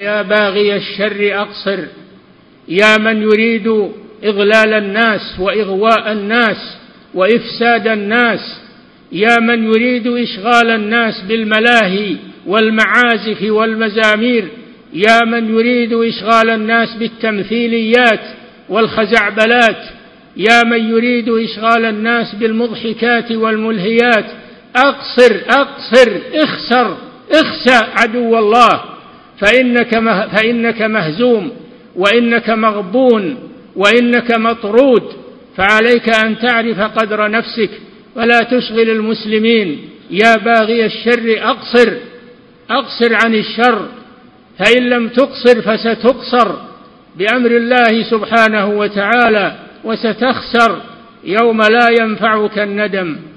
يا باغي الشر أقصر، يا من يريد إضلال الناس وإغواء الناس وإفساد الناس، يا من يريد إشغال الناس بالملاهي والمعازف والمزامير، يا من يريد إشغال الناس بالتمثيليات والخزعبلات، يا من يريد إشغال الناس بالمضحكات والملهيات، أقصر أقصر، اخسأ عدو الله، فإنك مهزوم، وإنك مغبون، وإنك مطرود. فعليك أن تعرف قدر نفسك ولا تشغل المسلمين. يا باغي الشر أقصر عن الشر، فإن لم تقصر فستقصر بأمر الله سبحانه وتعالى، وستخسر يوم لا ينفعك الندم.